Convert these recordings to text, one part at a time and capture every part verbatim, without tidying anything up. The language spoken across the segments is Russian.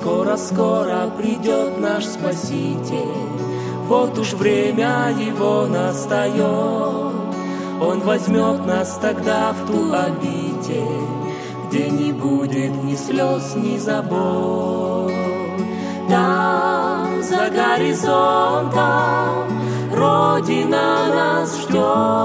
Скоро-скоро придет наш Спаситель, вот уж время Его настает. Он возьмет нас тогда в ту обитель, где не будет ни слез, ни забот. Там, за горизонтом, Родина нас ждет.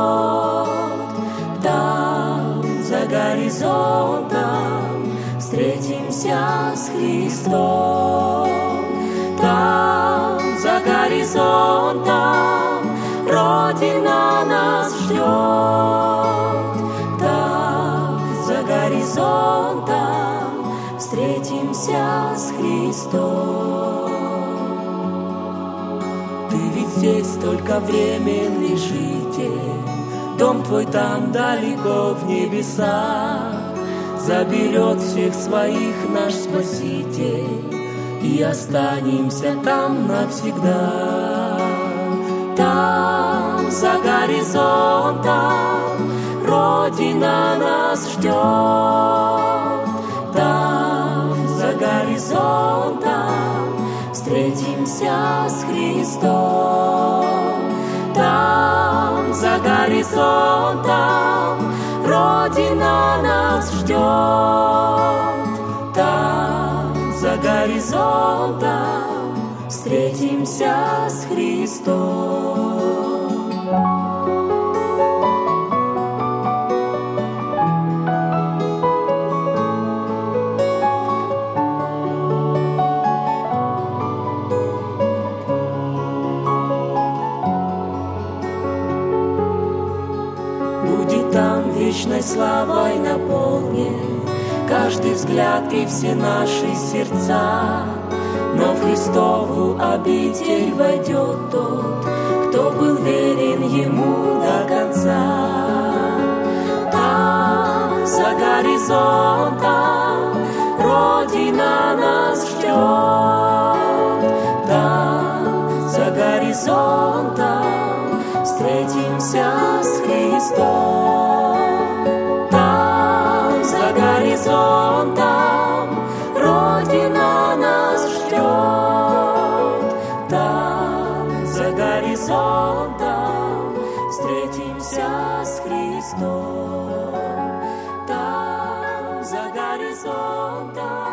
Там, за горизонтом, встретимся с Христом. Там, за горизонтом, Родина нас ждет. Там, за горизонтом, встретимся с Христом. Ты ведь здесь только временный житель, дом твой там далеко в небесах. Заберет всех своих наш Спаситель, и останемся там навсегда. Там, за горизонтом, Родина нас ждет. Там, за горизонтом, встретимся с Христом. Там, за горизонтом, Родина нас ждет. Там, за горизонтом, встретимся с Христом. Будет там вечной славой наполнен каждый взгляд и все наши сердца. Но в Христову обитель войдет тот, кто был верен Ему до конца. Там, за горизонтом, Родина нас ждет. Там, за горизонтом, встретимся с Христом. Там, за горизонтом, Родина нас ждет. Там, за горизонтом, встретимся с Христом. Там, за горизонтом,